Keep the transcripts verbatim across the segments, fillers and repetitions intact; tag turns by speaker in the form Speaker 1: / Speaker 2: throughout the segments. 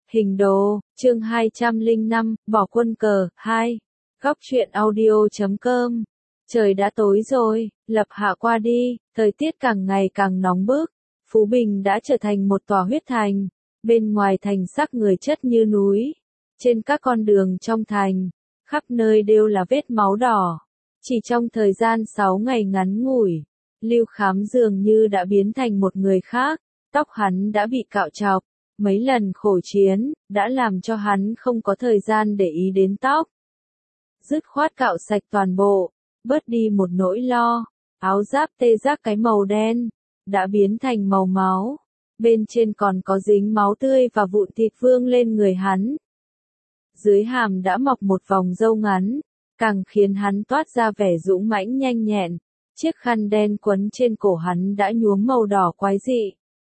Speaker 1: Hình đồ, chương hai trăm lẻ năm, bỏ quân cờ, hai. Góc truyện audio chấm com. Trời đã tối rồi, lập hạ qua đi, thời tiết càng ngày càng nóng bức. Phú Bình đã trở thành một tòa huyết thành. Bên ngoài thành xác người chất như núi. Trên các con đường trong thành, khắp nơi đều là vết máu đỏ. Chỉ trong thời gian sáu ngày ngắn ngủi, Lưu Khám dường như đã biến thành một người khác. Tóc hắn đã bị cạo trọc. Mấy lần khổ chiến, đã làm cho hắn không có thời gian để ý đến tóc. Dứt khoát cạo sạch toàn bộ, bớt đi một nỗi lo. Áo giáp tê giác cái màu đen, đã biến thành màu máu. Bên trên còn có dính máu tươi và vụn thịt vương lên người hắn. Dưới hàm đã mọc một vòng râu ngắn, càng khiến hắn toát ra vẻ dũng mãnh nhanh nhẹn. Chiếc khăn đen quấn trên cổ hắn đã nhuốm màu đỏ quái dị.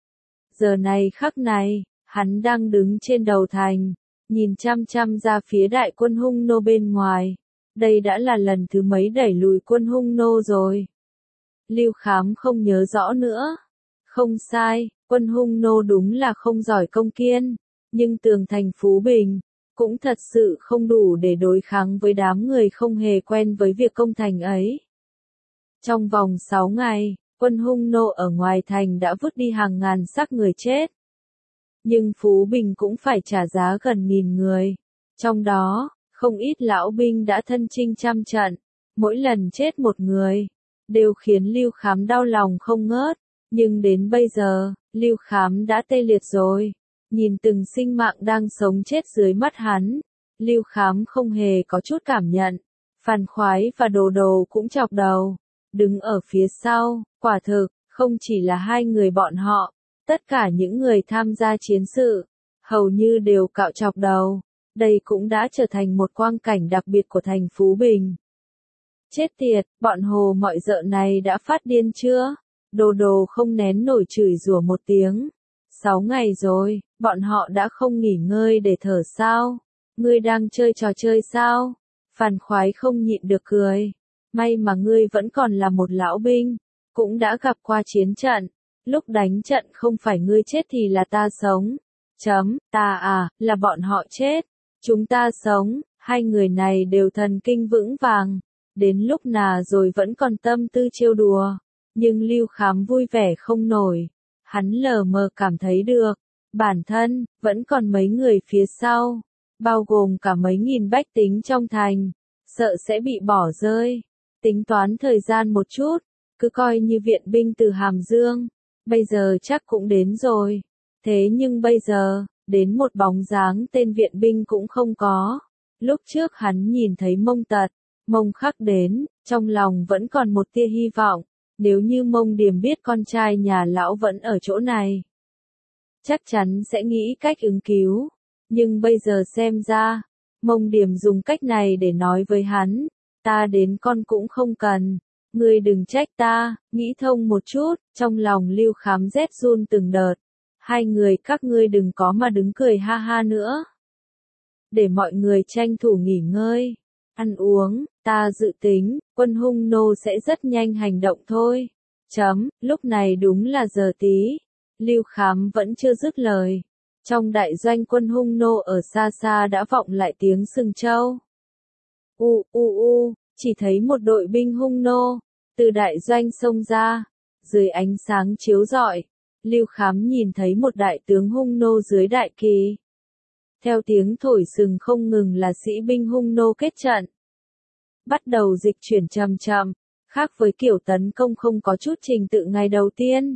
Speaker 1: Giờ này khắc này, hắn đang đứng trên đầu thành, nhìn chăm chăm ra phía đại quân Hung Nô bên ngoài. Đây đã là lần thứ mấy đẩy lùi quân Hung Nô rồi. Lưu Khám không nhớ rõ nữa. Không sai, quân Hung Nô đúng là không giỏi công kiên, nhưng tường thành Phú Bình cũng thật sự không đủ để đối kháng với đám người không hề quen với việc công thành ấy. Trong vòng sáu ngày, quân Hung Nô ở ngoài thành đã vứt đi hàng ngàn xác người chết. Nhưng Phú Bình cũng phải trả giá gần nghìn người. Trong đó, không ít lão binh đã thân chinh trăm trận. Mỗi lần chết một người, đều khiến Lưu Khám đau lòng không ngớt. Nhưng đến bây giờ, Lưu Khám đã tê liệt rồi. Nhìn từng sinh mạng đang sống chết dưới mắt hắn, Lưu Khám không hề có chút cảm nhận. Phàn Khoái và Đồ Đồ cũng chọc đầu. Đứng ở phía sau, quả thực, không chỉ là hai người bọn họ. Tất cả những người tham gia chiến sự, hầu như đều cạo chọc đầu. Đây cũng đã trở thành một quang cảnh đặc biệt của thành Phú Bình. Chết tiệt, bọn hồ mọi dợ này đã phát điên chưa? Đồ Đồ không nén nổi chửi rủa một tiếng. Sáu ngày rồi, bọn họ đã không nghỉ ngơi để thở sao? Ngươi đang chơi trò chơi sao? Phàn Khoái không nhịn được cười. May mà ngươi vẫn còn là một lão binh, cũng đã gặp qua chiến trận. Lúc đánh trận không phải ngươi chết thì là ta sống. Chấm, ta à, là bọn họ chết. Chúng ta sống, hai người này đều thần kinh vững vàng. Đến lúc nào rồi vẫn còn tâm tư trêu đùa. Nhưng Lưu Khám vui vẻ không nổi. Hắn lờ mờ cảm thấy được. Bản thân, vẫn còn mấy người phía sau. Bao gồm cả mấy nghìn bách tính trong thành. Sợ sẽ bị bỏ rơi. Tính toán thời gian một chút. Cứ coi như viện binh từ Hàm Dương. Bây giờ chắc cũng đến rồi. Thế nhưng bây giờ, đến một bóng dáng tên viện binh cũng không có. Lúc trước hắn nhìn thấy Mông Tật, Mông Khắc đến, trong lòng vẫn còn một tia hy vọng. Nếu như Mông Điềm biết con trai nhà lão vẫn ở chỗ này, chắc chắn sẽ nghĩ cách ứng cứu. Nhưng bây giờ xem ra, Mông Điềm dùng cách này để nói với hắn, ta đến con cũng không cần. Ngươi đừng trách ta, nghĩ thông một chút. Trong lòng Lưu Khám rét run từng đợt. Hai người các ngươi đừng có mà đứng cười ha ha nữa. Để mọi người tranh thủ nghỉ ngơi, ăn uống, ta dự tính, quân Hung Nô sẽ rất nhanh hành động thôi. Chấm, lúc này đúng là giờ tí. Lưu Khám vẫn chưa dứt lời. Trong đại doanh quân Hung Nô ở xa xa đã vọng lại tiếng sừng trâu. U u u. Chỉ thấy một đội binh Hung Nô, từ đại doanh xông ra, dưới ánh sáng chiếu rọi, Lưu Khám nhìn thấy một đại tướng Hung Nô dưới đại kỳ. Theo tiếng thổi sừng không ngừng là sĩ binh Hung Nô kết trận. Bắt đầu dịch chuyển chậm chậm, khác với kiểu tấn công không có chút trình tự ngày đầu tiên.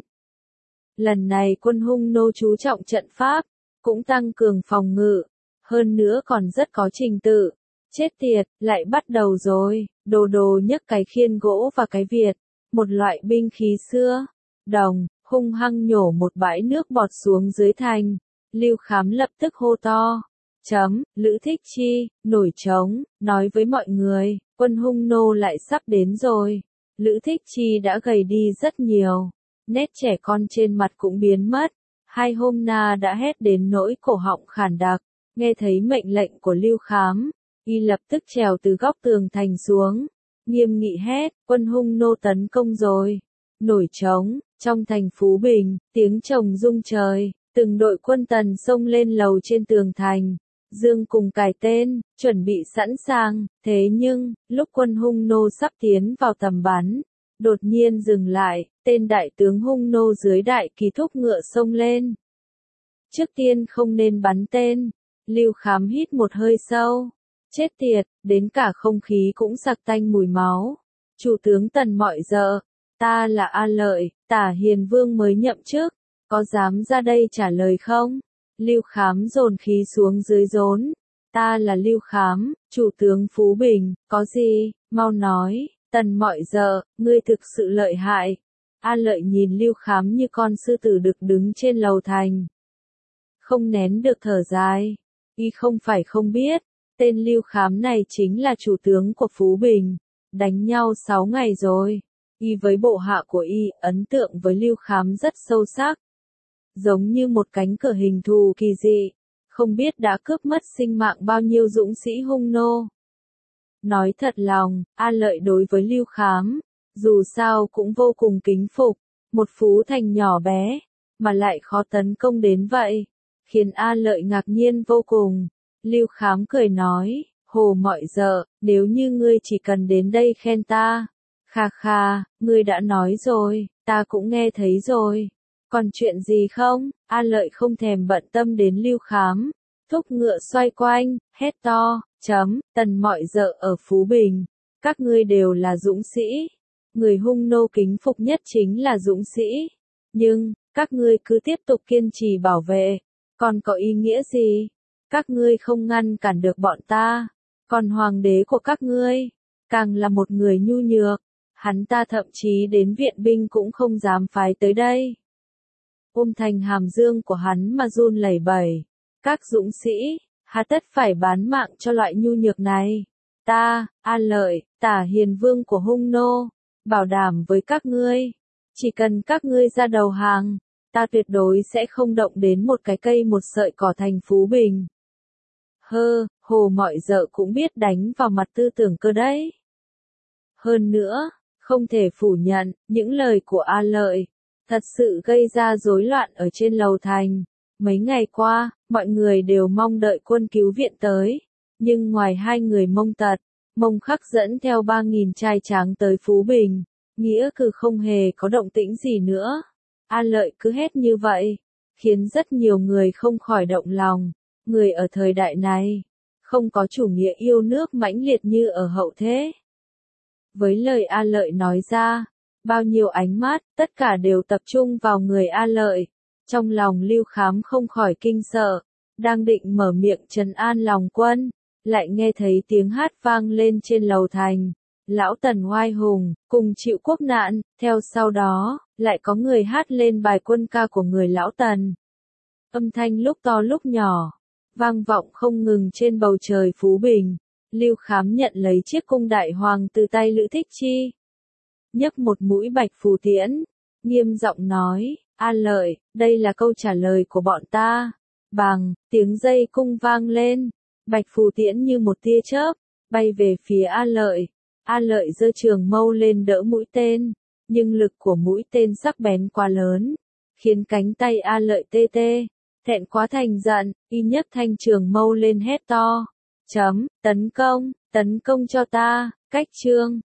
Speaker 1: Lần này quân Hung Nô chú trọng trận pháp, cũng tăng cường phòng ngự, hơn nữa còn rất có trình tự. Chết tiệt, lại bắt đầu rồi. Đồ Đồ nhấc cái khiên gỗ và cái Việt, một loại binh khí xưa, đồng, hung hăng nhổ một bãi nước bọt xuống dưới thành. Lưu Khám lập tức hô to. Chấm, Lữ Thích Chi, nổi trống, nói với mọi người, quân Hung Nô lại sắp đến rồi. Lữ Thích Chi đã gầy đi rất nhiều, nét trẻ con trên mặt cũng biến mất. Hai hôm na đã hét đến nỗi cổ họng khản đặc, nghe thấy mệnh lệnh của Lưu Khám. Y lập tức trèo từ góc tường thành xuống, nghiêm nghị hét, quân Hung Nô tấn công rồi. Nổi trống, trong thành Phú Bình, tiếng trồng rung trời, Từng đội quân tần xông lên lầu trên tường thành. Dương cùng cài tên, chuẩn bị sẵn sàng, thế nhưng, lúc quân Hung nô sắp tiến vào tầm bắn, đột nhiên dừng lại, tên đại tướng Hung nô dưới đại kỳ thúc ngựa xông lên. Trước tiên không nên bắn tên, Lưu Khám hít một hơi sâu, chết tiệt, đến cả không khí cũng sặc tanh mùi máu. Chủ tướng Tần mọi giờ, ta là A Lợi, Tả Hiền Vương mới nhậm chức, có dám ra đây trả lời không? Lưu Khám dồn khí xuống dưới rốn. Ta là Lưu Khám, chủ tướng Phú Bình, có gì, mau nói, Tần mọi giờ, ngươi thực sự lợi hại. A Lợi nhìn Lưu Khám như con sư tử đực đứng trên lầu thành. Không nén được thở dài. Y không phải không biết, tên Lưu Khám này chính là chủ tướng của Phú Bình. Đánh nhau sáu ngày rồi. Y với bộ hạ của Y, ấn tượng với Lưu Khám rất sâu sắc. Giống như một cánh cửa hình thù kỳ dị, không biết đã cướp mất sinh mạng bao nhiêu dũng sĩ Hung nô. Nói thật lòng, A Lợi đối với Lưu Khám, dù sao cũng vô cùng kính phục, một phú thành nhỏ bé, mà lại khó tấn công đến vậy, khiến A Lợi ngạc nhiên vô cùng. Lưu Khám cười nói, Hồ mọi giờ, nếu như ngươi chỉ cần đến đây khen ta, kha kha, ngươi đã nói rồi, ta cũng nghe thấy rồi. Còn chuyện gì không? A Lợi không thèm bận tâm đến Lưu Khám, thúc ngựa xoay quanh, hét to, chấm, Tần mọi giờ ở Phú Bình, các ngươi đều là dũng sĩ, người Hung nô kính phục nhất chính là dũng sĩ, nhưng, các ngươi cứ tiếp tục kiên trì bảo vệ, còn có ý nghĩa gì? Các ngươi không ngăn cản được bọn ta, còn hoàng đế của các ngươi, càng là một người nhu nhược, hắn ta thậm chí đến viện binh cũng không dám phái tới đây. Ôm thành hàm dương của hắn mà run lẩy bẩy. Các dũng sĩ, hà tất phải bán mạng cho loại nhu nhược này. Ta, A Lợi, Tả Hiền Vương của Hung nô, bảo đảm với các ngươi, chỉ cần các ngươi ra đầu hàng, ta tuyệt đối sẽ không động đến một cái cây một sợi cỏ thành Phú Bình. Hơ, Hồ mọi giờ cũng biết đánh vào mặt tư tưởng cơ đấy. Hơn nữa, không thể phủ nhận, những lời của A Lợi thật sự gây ra rối loạn ở trên lầu thành. Mấy ngày qua, mọi người đều mong đợi quân cứu viện tới, nhưng ngoài hai người Mông Tật, Mông Khắc dẫn theo ba nghìn trai tráng tới Phú Bình, nghĩa cử không hề có động tĩnh gì nữa. A Lợi cứ hét như vậy, khiến rất nhiều người không khỏi động lòng. Người ở thời đại này, không có chủ nghĩa yêu nước mãnh liệt như ở hậu thế. Với lời A Lợi nói ra, bao nhiêu ánh mắt, tất cả đều tập trung vào người A Lợi. Trong lòng Lưu Khám không khỏi kinh sợ, đang định mở miệng trấn an lòng quân, lại nghe thấy tiếng hát vang lên trên lầu thành. Lão Tần oai hùng, cùng chịu quốc nạn, theo sau đó, lại có người hát lên bài quân ca của người Lão Tần. Âm thanh lúc to lúc nhỏ, vang vọng không ngừng trên bầu trời Phú Bình. Lưu Khám nhận lấy chiếc cung đại hoàng từ tay Lữ Thích Chi, nhấc một mũi bạch phù tiễn, nghiêm giọng nói, A Lợi, đây là câu trả lời của bọn ta. Bàng, tiếng dây cung vang lên, bạch phù tiễn như một tia chớp, bay về phía A Lợi. A Lợi giơ trường mâu lên đỡ mũi tên, nhưng lực của mũi tên sắc bén quá lớn, khiến cánh tay A Lợi tê tê. Thẹn quá thành giận, y nhấc thanh trường mâu lên hét to, chấm, tấn công, tấn công cho ta, cách trương.